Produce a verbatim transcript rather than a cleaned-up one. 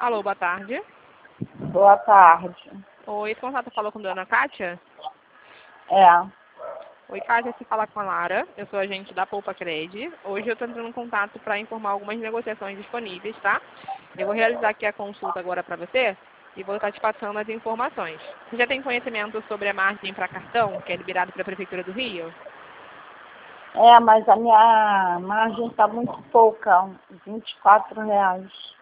Alô, boa tarde. Boa tarde. Oi, esse contato falou com a dona Kátia? É. Oi, Kátia, se fala com a Lara. Eu sou agente da Poupa Cred. Hoje eu estou entrando em contato para informar algumas negociações disponíveis, tá? Eu vou realizar aqui a consulta agora para você e vou estar te passando as informações. Você já tem conhecimento sobre a margem para cartão, que é liberado pela Prefeitura do Rio? É, mas a minha margem está muito pouca, vinte e quatro reais.